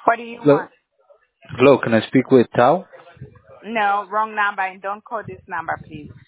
What do you Hello, want? hello. Can I speak with Tao? No, wrong number and don't call this number, please.